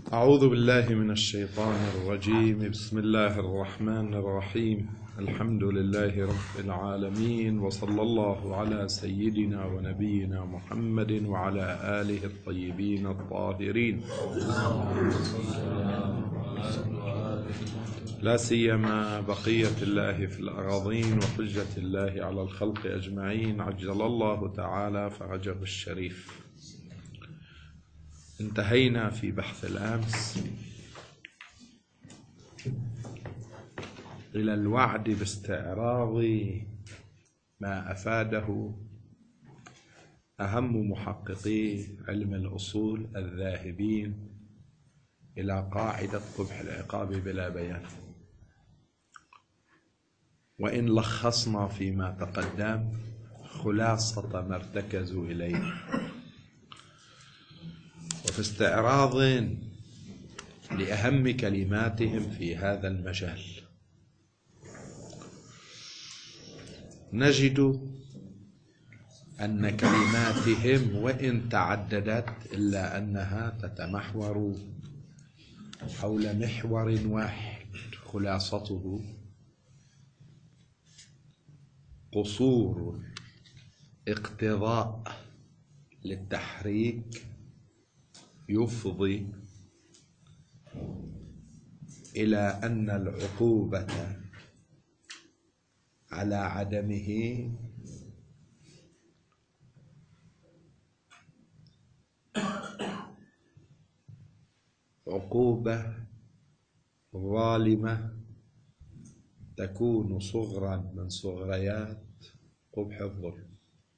أعوذ بالله من الشيطان الرجيم. بسم الله الرحمن الرحيم. الحمد لله رب العالمين، وصلى الله على سيدنا ونبينا محمد وعلى آله الطيبين الطاهرين، لا سيما بقية الله في الأراضين وحجة الله على الخلق أجمعين، عجل الله تعالى فرجه الشريف. انتهينا في بحث الأمس إلى الوعد باستعراض ما أفاده أهم محققي علم الأصول الذاهبين إلى قاعدة قبح العقاب بلا بيان. وإن لخصنا فيما تقدم خلاصة ما ارتكزوا إليه، وفي استعراض لأهم كلماتهم في هذا المجال نجد أن كلماتهم وإن تعددت إلا أنها تتمحور حول محور واحد، خلاصته قصور اقتضاء للتحريك يفضي إلى أن العقوبة على عدمه عقوبة ظالمة تكون صغرا من صغريات قبح الظلم.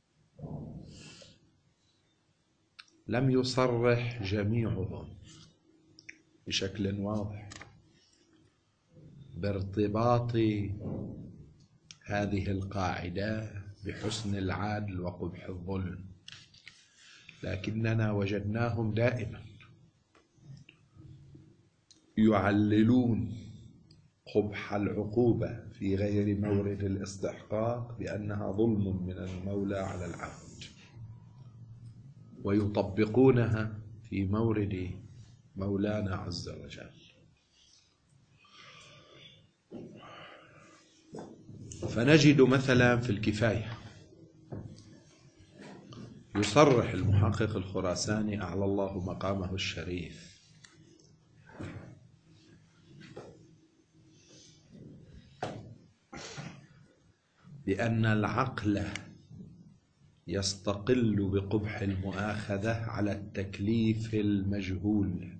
لم يصرح جميعهم بشكل واضح بارتباط هذه القاعدة بحسن العدل وقبح الظلم، لكننا وجدناهم دائما يعللون قبح العقوبة في غير مورد الاستحقاق بأنها ظلم من المولى على العبد، ويطبقونها في مورد مولانا عز وجل. فنجد مثلا في الكفاية يصرح المحقق الخراساني أعلى الله مقامه الشريف بأن العقل يستقل بقبح المؤاخذة على التكليف المجهول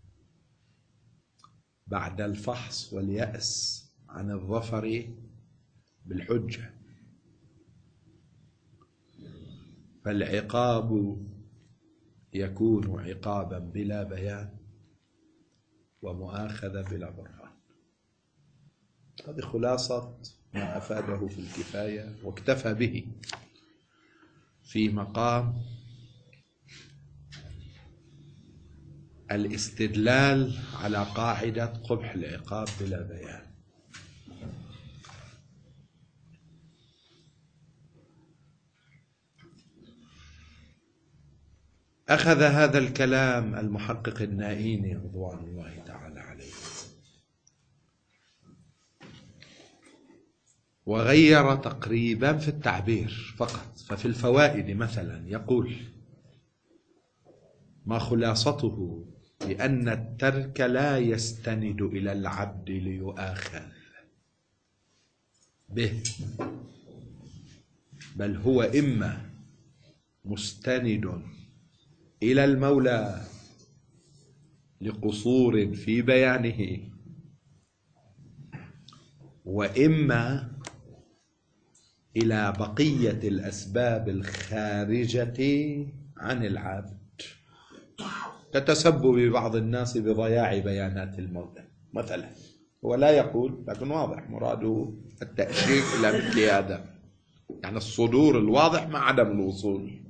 بعد الفحص واليأس عن الظفر بالحجة، فالعقاب يكون عقابا بلا بيان ومؤاخذة بلا برهان. هذه خلاصة ما أفاده في الكفاية، واكتفى به في مقام الاستدلال على قاعدة قبح العقاب بلا بيان. أخذ هذا الكلام المحقق النائيني رضوان الله تعالى عليه وغير تقريبا في التعبير فقط. ففي الفوائد مثلا يقول: ما خلاصته بأن الترك لا يستند إلى العبد ليؤاخذ به، بل هو إما مستند إلى المولى لقصور في بيانه، وإما إلى بقية الأسباب الخارجة عن العبد كتسبب بعض الناس بضياع بيانات المولى مثلا. هو لا يقول، لكن واضح مراده التأشير إلى مثل هذا، يعني الصدور الواضح مع عدم الوصول.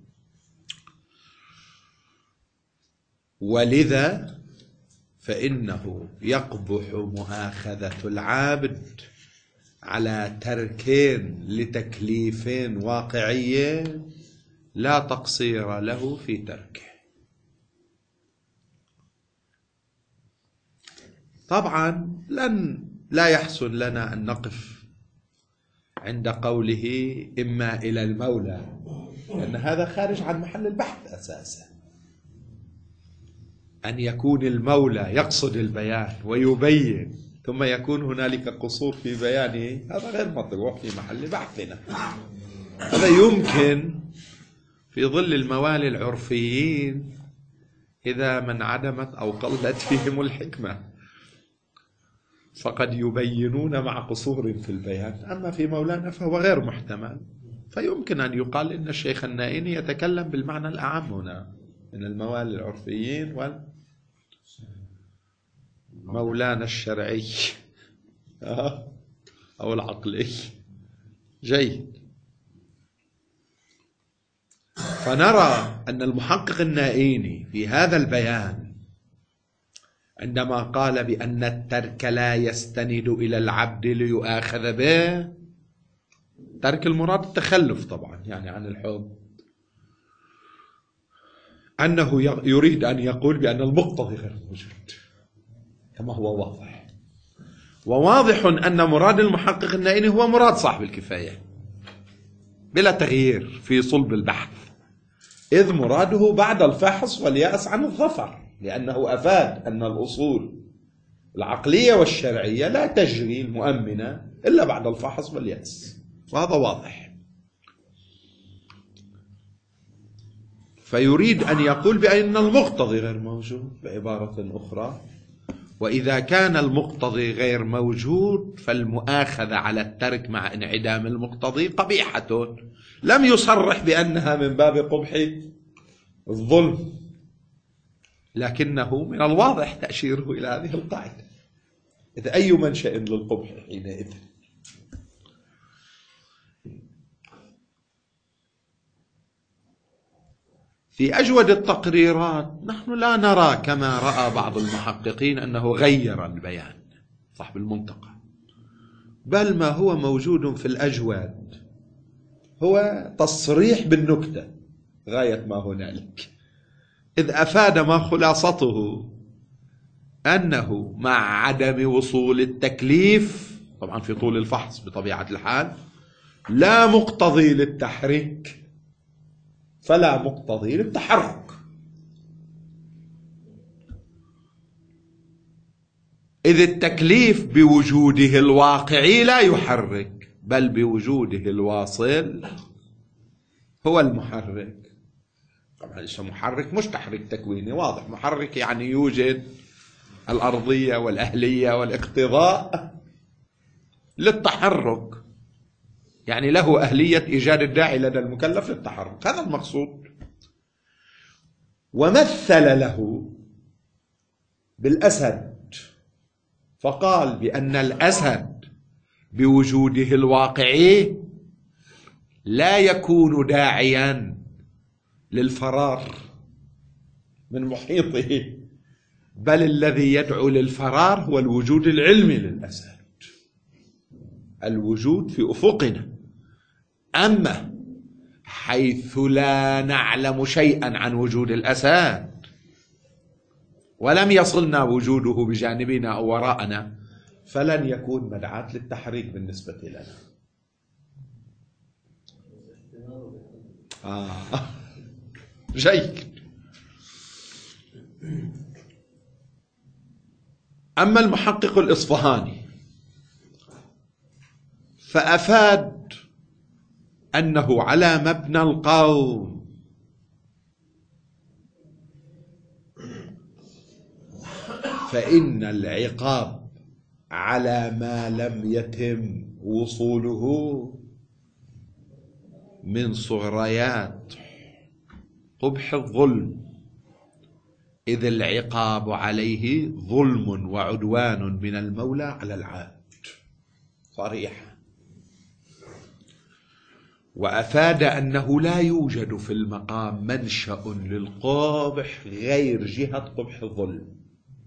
ولذا فإنه يقبح مؤاخذة العابد على تركين لتكليفين واقعيين لا تقصير له في تركه. طبعا لا يحسن لنا أن نقف عند قوله إما إلى المولى، لأن هذا خارج عن محل البحث أساسا. أن يكون المولى يقصد البيان ويبين ثم يكون هنالك قصور في بيانه، هذا غير مطروح في محل بحثنا. هذا يمكن في ظل الموالي العرفيين إذا من عدمت أو قلت فيهم الحكمة، فقد يبينون مع قصور في البيان. أما في مولانا فهو غير محتمل، فيمكن أن يقال إن الشيخ النائني يتكلم بالمعنى الأعم هنا من الموالي العرفيين والمولانا الشرعي أو العقلي. جيد. فنرى أن المحقق النائيني في هذا البيان عندما قال بأن الترك لا يستند إلى العبد ليؤاخذ به، ترك المراد التخلف طبعا يعني عن الحب، أنه يريد أن يقول بأن المقتضي غير موجود كما هو واضح. وواضح أن مراد المحقق النائيني هو مراد صاحب الكفاية بلا تغيير في صلب البحث، إذ مراده بعد الفحص واليأس عن الظفر، لأنه أفاد أن الأصول العقلية والشرعية لا تجري المؤمنة إلا بعد الفحص واليأس، وهذا واضح. فيريد أن يقول بأن المقتضي غير موجود بعبارة أخرى، وإذا كان المقتضي غير موجود فالمؤاخذة على الترك مع انعدام المقتضي قبيحة، لم يصرح بأنها من باب قبح الظلم، لكنه من الواضح تأشيره إلى هذه القاعدة، إذ أي منشأ للقبح حينئذ. في أجود التقريرات نحن لا نرى كما رأى بعض المحققين أنه غير البيان صاحب المنطقة، بل ما هو موجود في الأجود هو تصريح بالنكتة غاية ما هنالك، إذ أفاد ما خلاصته أنه مع عدم وصول التكليف، طبعا في طول الفحص بطبيعة الحال، لا مقتضي للتحريك فلا مقتضي للتحرك، إذ التكليف بوجوده الواقعي لا يحرك، بل بوجوده الواصل هو المحرك. طبعا اسمه محرك مش تحريك تكويني واضح، محرك يعني يوجد الأرضية والأهلية والاقتضاء للتحرك، يعني له أهلية إيجاد الداعي لدى المكلف للتحرك، هذا المقصود. ومثل له بالأسد فقال بأن الأسد بوجوده الواقعي لا يكون داعيا للفرار من محيطه، بل الذي يدعو للفرار هو الوجود العلمي للأسد، الوجود في أفقنا. أما حيث لا نعلم شيئا عن وجود الأسد ولم يصلنا وجوده بجانبنا أو وراءنا، فلن يكون مدعاة للتحريك بالنسبة لنا. جيد. أما المحقق الإصفهاني فأفاد أنه على مبنى القول فإن العقاب على ما لم يتم وصوله من صغريات قبح الظلم، إذ العقاب عليه ظلم وعدوان من المولى على العبد صريحا. وأفاد أنه لا يوجد في المقام منشأ للقبح غير جهة قبح الظلم،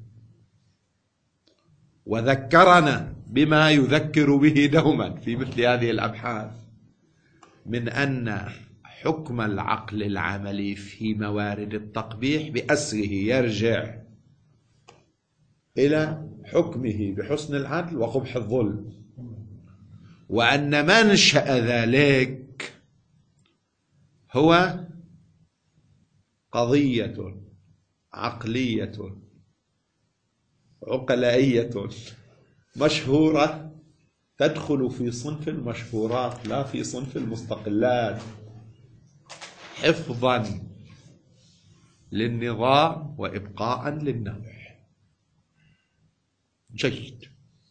وذكرنا بما يذكر به دوما في مثل هذه الأبحاث من أن حكم العقل العملي في موارد التقبيح بأسره يرجع إلى حكمه بحسن العدل وقبح الظلم، وأن منشأ ذلك هو قضية عقلية عقلائية مشهورة تدخل في صنف المشهورات لا في صنف المستقلات، حفظا للنظام وإبقاء للنوع. جيد.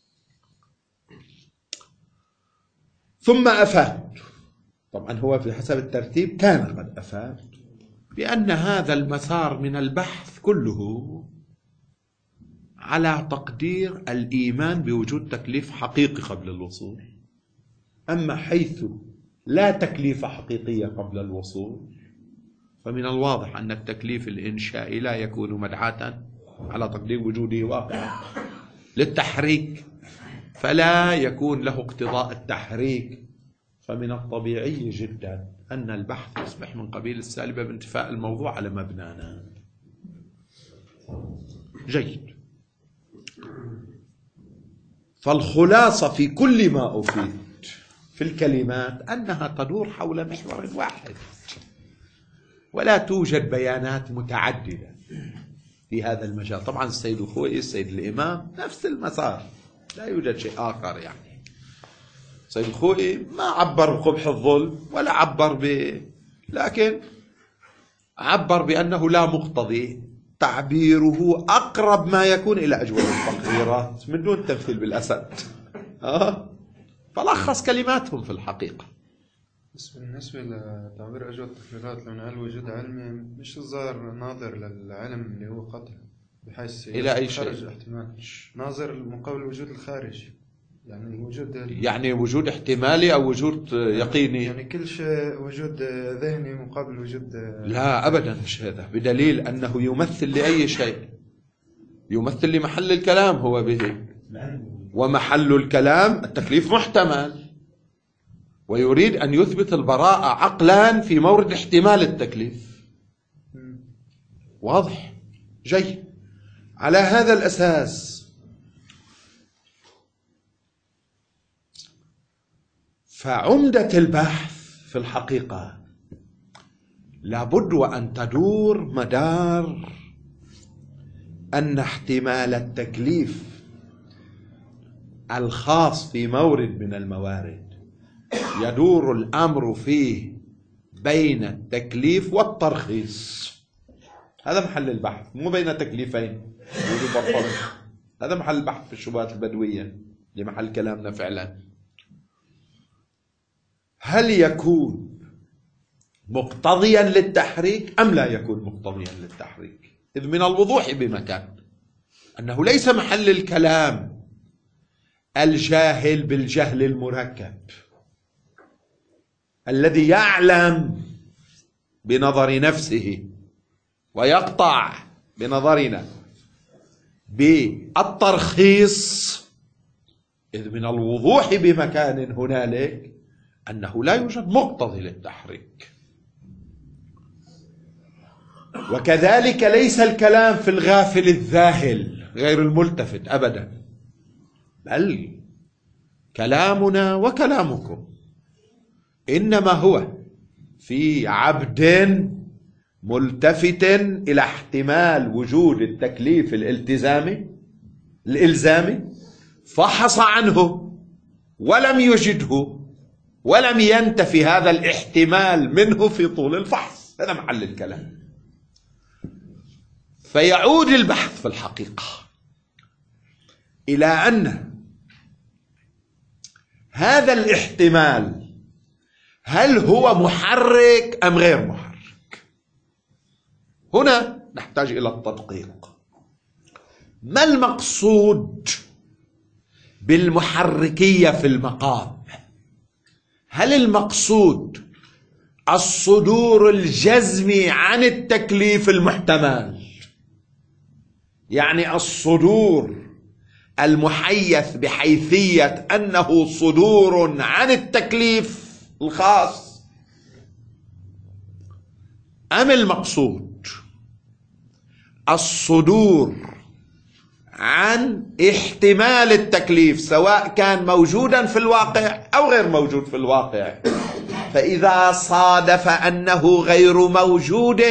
ثم أفاد، طبعا هو في حسب الترتيب كان قد أفاد بأن هذا المسار من البحث كله على تقدير الإيمان بوجود تكليف حقيقي قبل الوصول. أما حيث لا تكليف حقيقية قبل الوصول فمن الواضح أن التكليف الإنشائي لا يكون مدعاة على تقدير وجوده واقعا للتحريك، فلا يكون له اقتضاء التحريك. فمن الطبيعي جدا أن البحث يصبح من قبيل السالبة بانتفاء الموضوع على مبنانا. جيد. فالخلاصة في كل ما أفيد في الكلمات أنها تدور حول محور واحد، ولا توجد بيانات متعددة في هذا المجال. طبعا السيد الخوئي السيد الإمام نفس المسار، لا يوجد شيء آخر. يعني السيد الخوئي ما عبر بقبح الظلم ولا عبر لكن عبر بأنه لا مقتضي، تعبيره أقرب ما يكون إلى أجوبة التقريرات من دون تمثيل بالأسد. فلخص كلماتهم في الحقيقة. بس بالنسبة لتعبير أجوبة التقريرات، لو نقال وجود علمي مش الظاهر ناظر للعلم اللي هو قطع بحيث إلى أي شيء؟ خارج احتمال ناظر مقابل الوجود الخارجي، يعني الوجود يعني وجود احتمالي أو وجود يقيني، يعني كل شيء وجود ذهني مقابل وجود لا أبدا مش هذا، بدليل أنه يمثل لأي شيء، يمثل لمحل الكلام هو به، ومحل الكلام التكليف محتمل، ويريد أن يثبت البراءة عقلا في مورد احتمال التكليف. واضح؟ جيد. على هذا الأساس فعمدة البحث في الحقيقة لابد وأن تدور مدار أن احتمال التكليف الخاص في مورد من الموارد يدور الأمر فيه بين التكليف والترخيص. هذا محل البحث، مو بين تكليفين وجوب والفرض. هذا محل البحث في الشبهات البدوية لمحل كلامنا فعلا. هل يكون مقتضيا للتحريك أم لا يكون مقتضيا للتحريك؟ إذ من الوضوح بمكان أنه ليس محل الكلام الجاهل بالجهل المركب الذي يعلم بنظر نفسه ويقطع بنظرنا بالترخيص، إذ من الوضوح بمكان هنالك أنه لا يوجد مقتضي للتحريك. وكذلك ليس الكلام في الغافل الذاهل غير الملتفت أبدا، بل كلامنا وكلامكم إنما هو في عبد ملتفت إلى احتمال وجود التكليف الإلزامي فحص عنه ولم يجده ولم ينتفي هذا الاحتمال منه في طول الفحص. هذا محل الكلام. فيعود البحث في الحقيقة إلى أن هذا الاحتمال هل هو محرك أم غير محرك؟ هنا نحتاج إلى التدقيق. ما المقصود بالمحركية في المقام؟ هل المقصود الصدور الجزمي عن التكليف المحتمل، يعني الصدور المحيث بحيثية أنه صدور عن التكليف الخاص، أم المقصود الصدور عن احتمال التكليف سواء كان موجودا في الواقع أو غير موجود في الواقع. فإذا صادف أنه غير موجود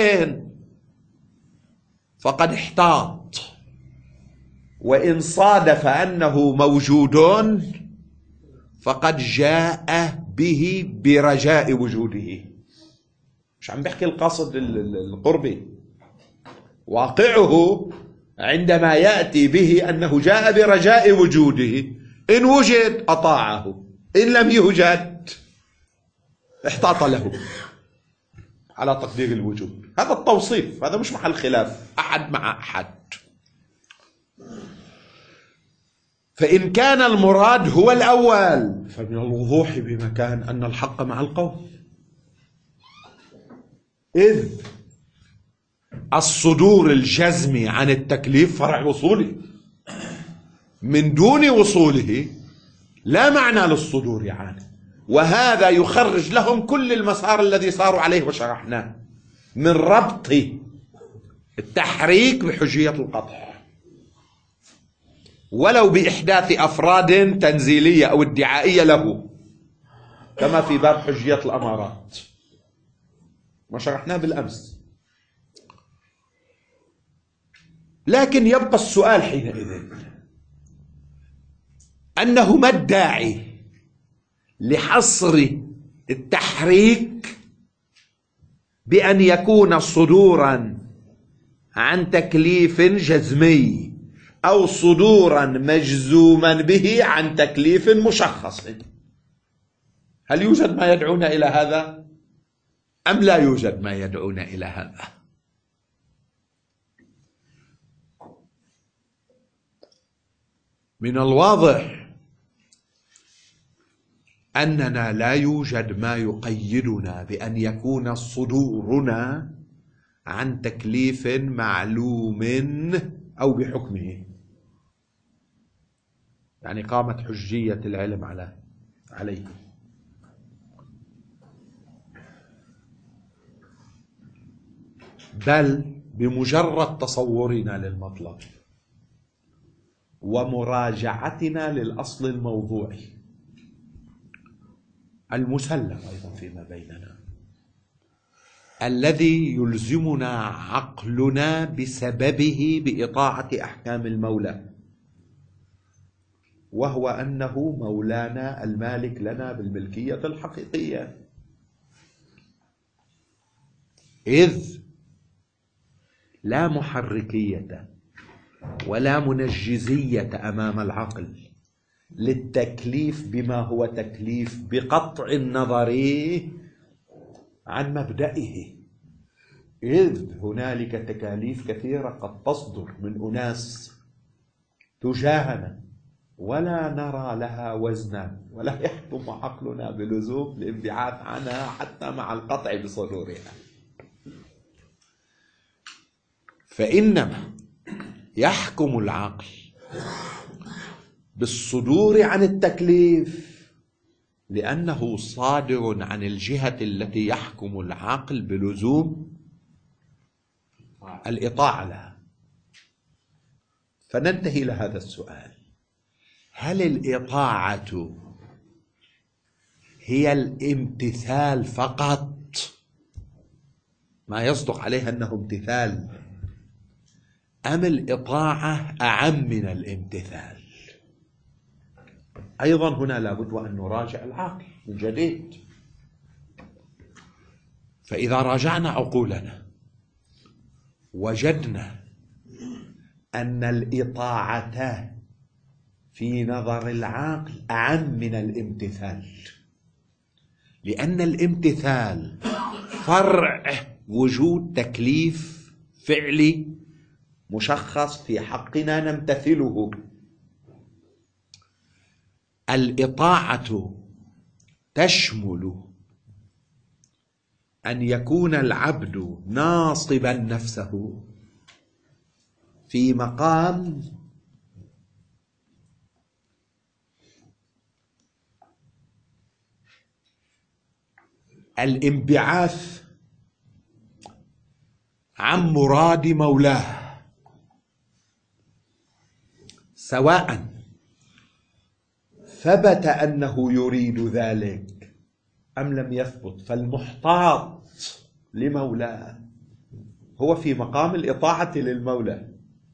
فقد احتاط، وإن صادف أنه موجود فقد جاء به برجاء وجوده. مش عم بحكي القصد القربي، واقعه عندما يأتي به أنه جاء برجاء وجوده، إن وجد أطاعه، إن لم يوجد احتاط له على تقدير الوجود. هذا التوصيف، هذا مش محل خلاف أحد مع أحد. فإن كان المراد هو الأول فمن الوضوح بمكان أن الحق مع القول، إذ الصدور الجزمي عن التكليف فرع وصولي، من دون وصوله لا معنى للصدور عنه. وهذا يخرج لهم كل المسار الذي صاروا عليه وشرحناه من ربط التحريك بحجية القطع، ولو بإحداث أفراد تنزيلية أو ادعائية له، كما في باب حجية الأمارات ما شرحناه بالأمس. لكن يبقى السؤال حينئذ أنه ما الداعي لحصر التحريك بأن يكون صدورا عن تكليف جزمي أو صدورا مجزوما به عن تكليف مشخص؟ هل يوجد ما يدعونا إلى هذا أم لا يوجد ما يدعونا إلى هذا؟ من الواضح أننا لا يوجد ما يقيدنا بأن يكون صدورنا عن تكليف معلوم أو بحكمه، يعني قامت حجية العلم عليه. بل بمجرد تصورنا للمطلب ومراجعتنا للأصل الموضوعي المسلم أيضا فيما بيننا، الذي يلزمنا عقلنا بسببه بإطاعة أحكام المولى، وهو أنه مولانا المالك لنا بالملكية الحقيقية. إذ لا محركية ولا منجزية أمام العقل للتكليف بما هو تكليف بقطع النظر عن مبدئه، إذ هنالك تكاليف كثيرة قد تصدر من أناس تجاهنا ولا نرى لها وزنا، ولا يحكم عقلنا بلزوم الانبعاث عنها حتى مع القطع بصدورها. فإنما يحكم العقل بالصدور عن التكليف لأنه صادر عن الجهة التي يحكم العقل بلزوم الإطاعة لها. فننتهي إلى هذا السؤال: هل الإطاعة هي الامتثال فقط، ما يصدق عليها أنه امتثال، أم الإطاعة أعم من الامتثال؟ أيضا هنا لابد وأن نراجع العقل من جديد. فإذا راجعنا عقولنا وجدنا أن الإطاعة في نظر العقل أعم من الامتثال، لأن الامتثال فرع وجود تكليف فعلي مشخص في حقنا نمتثله. الإطاعة تشمل أن يكون العبد ناصبا نفسه في مقام الانبعاث عن مراد مولاه، سواء ثبت أنه يريد ذلك أم لم يثبت، فالمحتاط لمولاه هو في مقام الإطاعة للمولى،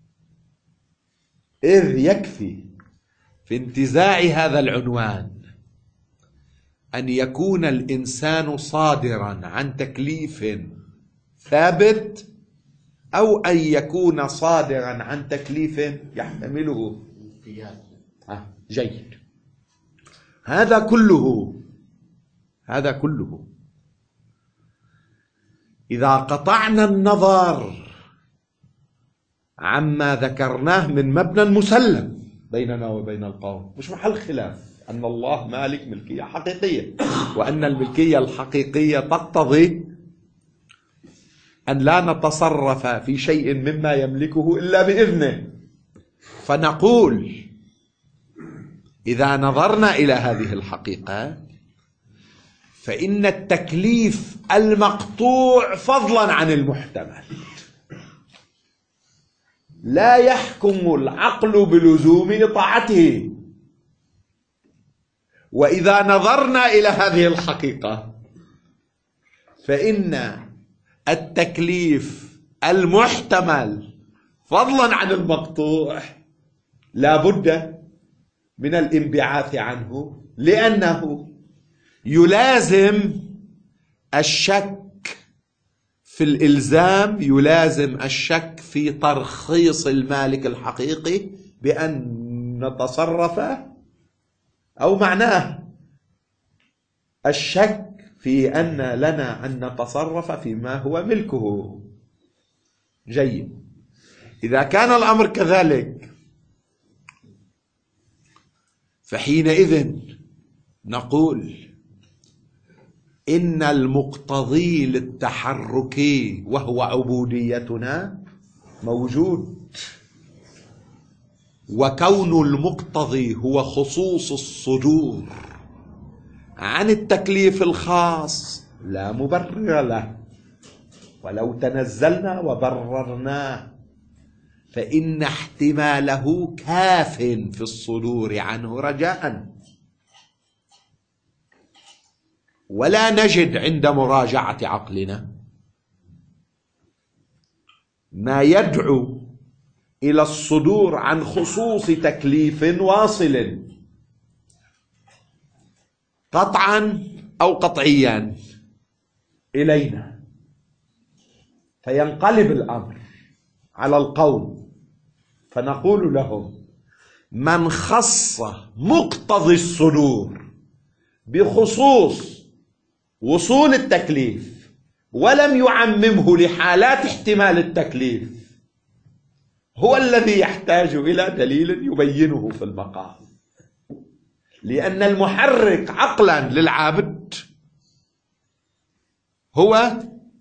إذ يكفي في انتزاع هذا العنوان أن يكون الإنسان صادرا عن تكليف ثابت أو أن يكون صادرا عن تكليف يحتمله جيد. هذا كله إذا قطعنا النظر عما ذكرناه من مبنى مسلم بيننا وبين القوم، مش محل خلاف أن الله مالك ملكية حقيقية، وأن الملكية الحقيقية تقتضي أن لا نتصرف في شيء مما يملكه إلا بإذنه. فنقول إذا نظرنا إلى هذه الحقيقة فإن التكليف المقطوع فضلا عن المحتمل لا يحكم العقل بلزوم إطاعته. وإذا نظرنا إلى هذه الحقيقة فإن التكليف المحتمل فضلا عن المقطوع لا بد من الانبعاث عنه، لأنه يلازم الشك في الإلزام، يلازم الشك في ترخيص المالك الحقيقي بأن نتصرف، أو معناه الشك في أن لنا أن نتصرف فيما هو ملكه. جيد. إذا كان الأمر كذلك فحينئذ نقول إن المقتضي للتحرك وهو عبوديتنا موجود، وكون المقتضي هو خصوص الصدور عن التكليف الخاص لا مبرر له، ولو تنزلنا وبررناه فإن احتماله كاف في الصدور عنه رجاء. ولا نجد عند مراجعة عقلنا ما يدعو إلى الصدور عن خصوص تكليف واصل قطعا أو قطعيا إلينا، فينقلب الأمر على القوم فنقول لهم: من خص مقتضي الصدور بخصوص وصول التكليف ولم يعممه لحالات احتمال التكليف هو الذي يحتاج إلى دليل يبينه في المقام، لأن المحرك عقلا للعابد هو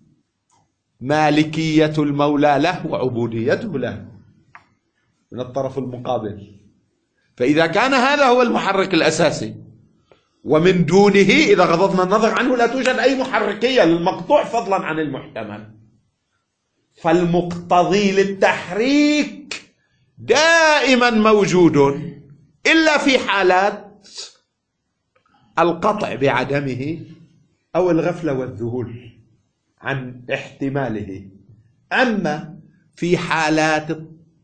مالكية المولى له وعبوديته له من الطرف المقابل. فإذا كان هذا هو المحرك الأساسي ومن دونه إذا غضضنا النظر عنه لا توجد أي محركية للمقطوع فضلا عن المحتمل، فالمقتضي للتحريك دائما موجود إلا في حالات القطع بعدمه أو الغفلة والذهول عن احتماله. أما في حالات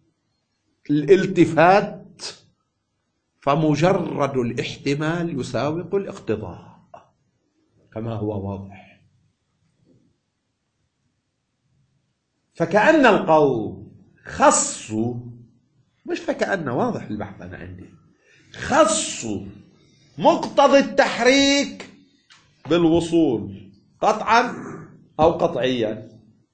الالتفات فمجرد الاحتمال يساوق الاقتضاء كما هو واضح. فكأن القوم خصوا، مش فكأن، واضح البحث أنا عندي، خصوا مقتضى التحريك بالوصول قطعا أو قطعيا.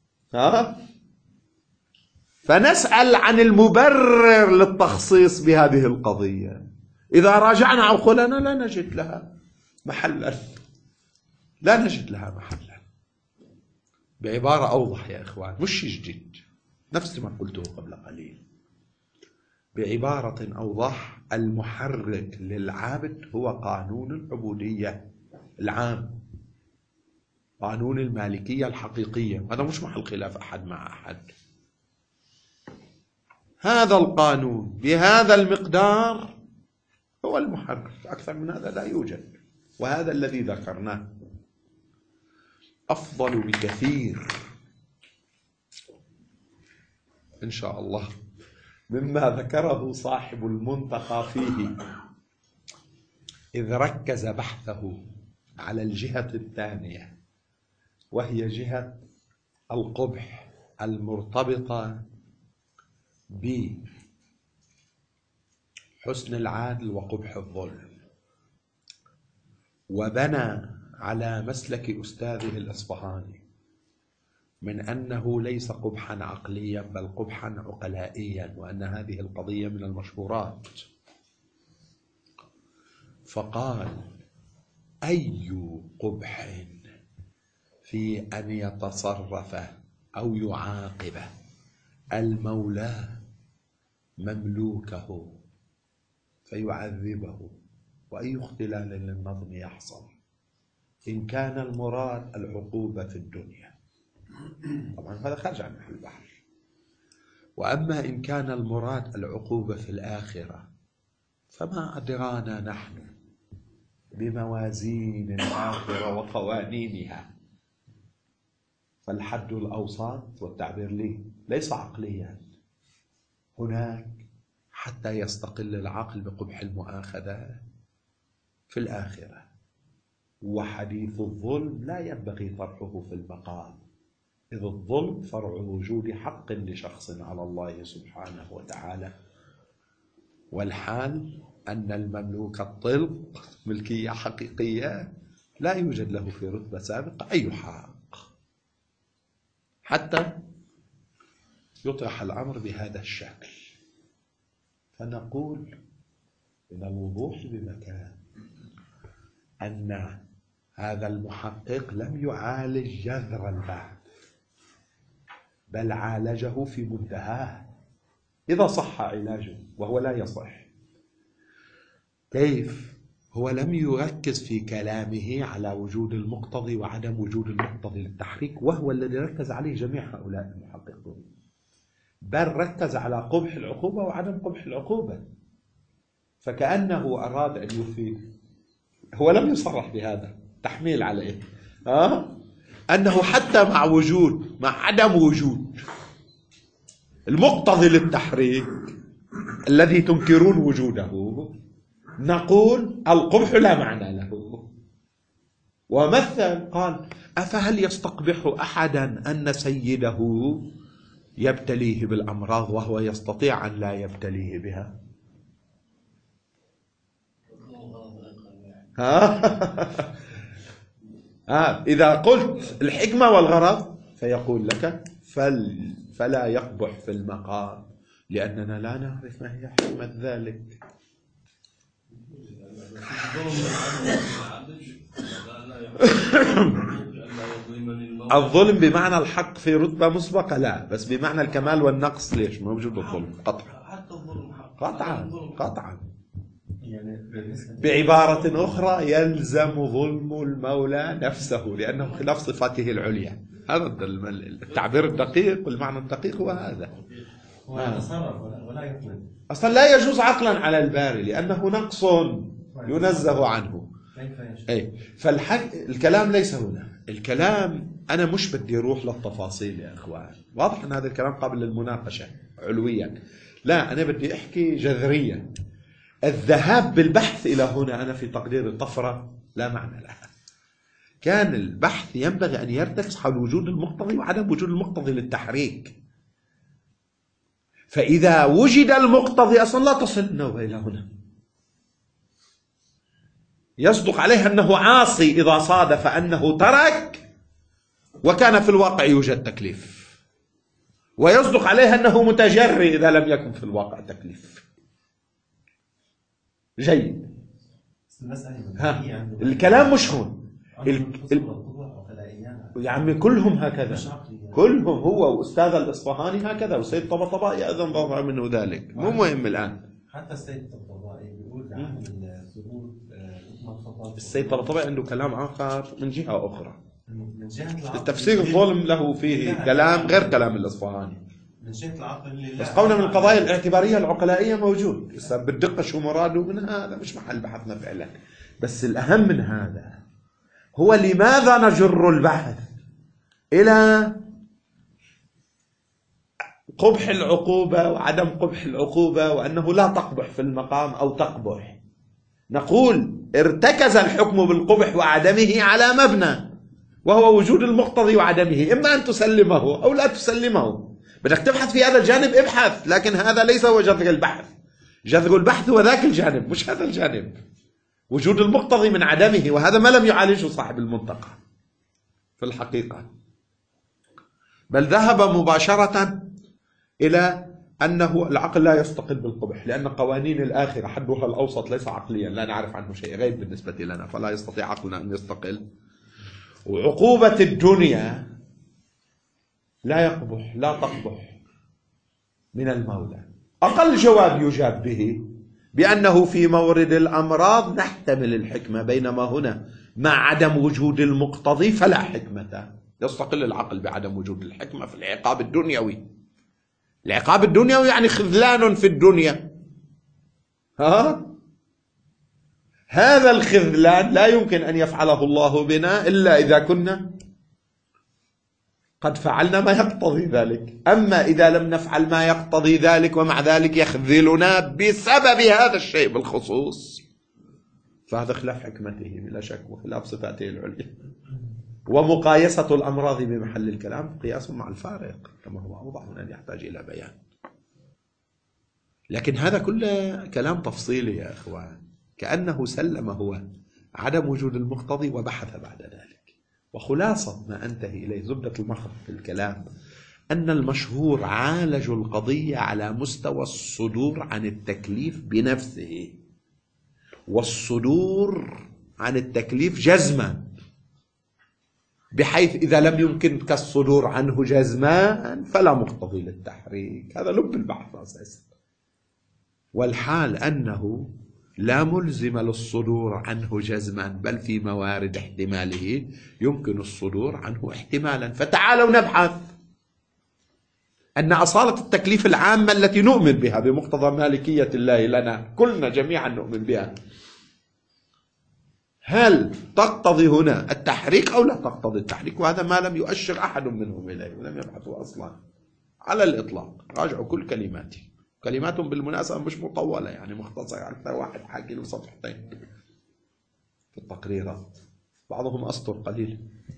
فنسأل عن المبرر للتخصيص بهذه القضية. إذا راجعنا عقولنا لا نجد لها محلا، لا نجد لها محلا. بعبارة أوضح يا إخوان، مش جديد، نفس ما قلته قبل قليل، بعبارة أوضح: المحرك للعابد هو قانون العبودية العام، قانون المالكية الحقيقية. هذا مش محل خلاف أحد مع أحد. هذا القانون بهذا المقدار هو المحرك، أكثر من هذا لا يوجد. وهذا الذي ذكرناه أفضل بكثير إن شاء الله مما ذكره صاحب المنتقى فيه، إذ ركز بحثه على الجهة الثانية، وهي جهة القبح المرتبطة بحسن العادل وقبح الظلم، وبنى على مسلك أستاذه الإصفهاني من أنه ليس قبحا عقليا بل قبحا عقلائيا، وأن هذه القضية من المشهورات. فقال: أي قبح في أن يتصرف أو يعاقب المولى مملوكه فيعذبه، وأي اختلال للنظم يحصل إن كان المراد العقوبة في الدنيا. طبعا هذا خارج عن محل البحث. وأما إن كان المراد العقوبة في الآخرة فما أدرانا نحن بموازين الآخرة وقوانينها. فالحد الأوسط والتعبير لي ليس عقليا هناك حتى يستقل العقل بقبح المؤاخذة في الآخرة. وحديث الظلم لا ينبغي طرحه في المقام، إذ الظلم فرع وجود حق لشخص على الله سبحانه وتعالى، والحال أن المملوك الطلق ملكية حقيقية لا يوجد له في رتبة سابقة أي حق، حتى يطرح الأمر بهذا الشكل. فنقول من الوضوح بمكان أن هذا المحقق لم يعالج جذر البحث، بل عالجه في منتهاه إذا صح علاجه، وهو لا يصح. كيف؟ هو لم يركز في كلامه على وجود المقتضي وعدم وجود المقتضي للتحريك، وهو الذي ركز عليه جميع هؤلاء المحققون، بل ركز على قبح العقوبة وعدم قبح العقوبة. فكأنه أراد أن يفيد، هو لم يصرح بهذا، تحميل عليه أنه حتى مع عدم وجود المقتضي للتحريك الذي تنكرون وجوده، نقول القبح لا معنى له. ومثل قال: أفهل يستقبح أحدا أن سيده يبتليه بالأمراض وهو يستطيع أن لا يبتليه بها؟ إذا قلت الحكمة والغرض فيقول لك فلا يقبح في المقام، لأننا لا نعرف ما هي حكمة ذلك. الظلم بمعنى الحق في رتبة مسبقة لا، بس بمعنى الكمال والنقص ليش موجود الظلم قطعا. بعبارة أخرى يلزم ظلم المولى نفسه لأنه خلاف صفاته العليا. هذا التعبير الدقيق والمعنى الدقيق هو هذا. ولا يفهم. أصلا لا يجوز عقلا على الباري لأنه نقص ينزه عنه. فالكلام ليس هنا. الكلام أنا مش بدي أروح للتفاصيل يا أخوان، واضح أن هذا الكلام قابل للمناقشة علويا. لا، أنا بدي أحكي جذريا. الذهاب بالبحث إلى هنا أنا في تقدير الطفرة لا معنى لها. كان البحث ينبغي أن يرتكز حول وجود المقتضي وعدم وجود المقتضي للتحريك. فإذا وجد المقتضي أصلا لا تصل النوبة إلى هنا. يصدق عليه أنه عاصي إذا صادف أنه ترك وكان في الواقع يوجد تكليف، ويصدق عليه أنه متجري إذا لم يكن في الواقع تكليف. جيد. الكلام مش هون. يا عمي كلهم هكذا، كلهم، هو وأستاذ الإصفهاني هكذا، وسيد طبطبائي أيضا ضرب منه ذلك. مو مهم الآن. حتى السيد طبطبائي بيقول عن الثبوت. السيد طبطبائي عنده كلام آخر من جهة أخرى. التفسير الظلم له فيه كلام غير كلام الإصفهاني. بس قولنا من القضايا الاعتبارية العقلائية موجود. بالدقة شو مراده من هذا مش محل بحثنا فعلا. بس الأهم من هذا هو لماذا نجر البحث إلى قبح العقوبة وعدم قبح العقوبة، وأنه لا تقبح في المقام أو تقبح. نقول ارتكز الحكم بالقبح وعدمه على مبنى، وهو وجود المقتضي وعدمه، إما أن تسلمه أو لا تسلمه. بدك تبحث في هذا الجانب ابحث، لكن هذا ليس هو جذر البحث. جذر البحث هو ذاك الجانب مش هذا الجانب، وجود المقتضي من عدمه، وهذا ما لم يعالجه صاحب المنطقة في الحقيقة، بل ذهب مباشرة إلى أنه العقل لا يستقل بالقبح، لأن قوانين الآخرة حدها الأوسط ليس عقليا، لا نعرف عنه شيء، غيب بالنسبة لنا، فلا يستطيع عقلنا أن يستقل. وعقوبة الدنيا لا يقبح لا تقبح من المولى. أقل جواب يجاب به بأنه في مورد الأمراض نحتمل الحكمة، بينما هنا مع عدم وجود المقتضي فلا حكمة. يستقل العقل بعدم وجود الحكمة في العقاب الدنيوي. العقاب الدنيوي يعني خذلان في الدنيا. هذا الخذلان لا يمكن أن يفعله الله بنا إلا إذا كنا قد فعلنا ما يقتضي ذلك. أما إذا لم نفعل ما يقتضي ذلك ومع ذلك يخذلنا بسبب هذا الشيء بالخصوص، فهذا خلاف حكمته بلا شك وخلاف صفاته العليا. ومقايسة الأمراض بمحل الكلام قياس مع الفارق كما هو أوضح من أن يحتاج إلى بيان. لكن هذا كله كلام تفصيلي يا إخوان، كأنه سلم هو عدم وجود المقتضي وبحث بعد ذلك. وخلاصة ما أنتهي إليه زبدة المخرج في الكلام أن المشهور عالج القضية على مستوى الصدور عن التكليف بنفسه، والصدور عن التكليف جزما، بحيث إذا لم يمكنك الصدور عنه جزما فلا مقتضي للتحريك. هذا لب البحث أساسا. والحال أنه لا ملزم للصدور عنه جزما، بل في موارد احتماله يمكن الصدور عنه احتمالا. فتعالوا نبحث أن أصالة التكليف العامة التي نؤمن بها بمقتضى مالكية الله لنا كلنا جميعا نؤمن بها، هل تقتضي هنا التحريك أو لا تقتضي التحريك؟ وهذا ما لم يؤشر أحد منهم إليه ولم يبحثوا أصلا على الإطلاق. راجعوا كل كلماتي، كلماتهم بالمناسبة مش مطولة، يعني مختصرة، حتى واحد حاكي له صفحتين في التقريرات، بعضهم أسطر قليل.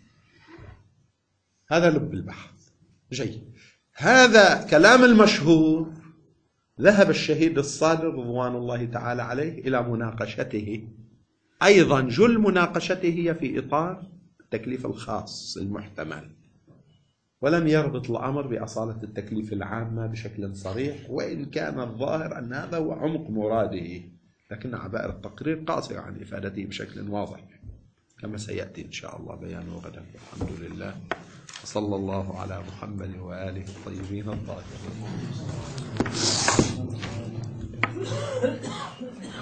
هذا لب البحث. جيد، هذا كلام المشهور. ذهب الشهيد الصادق رضوان الله تعالى عليه إلى مناقشته، أيضا جل مناقشته هي في إطار التكليف الخاص المحتمل، ولم يربط الأمر بأصالة التكليف العامة بشكل صريح، وإن كان الظاهر أن هذا هو عمق مراده، لكن عبائر التقرير قاصرة عن إفادته بشكل واضح كما سيأتي إن شاء الله بيانه غدا. الحمد لله، وصلى الله على محمد وآله الطيبين الطاهرين.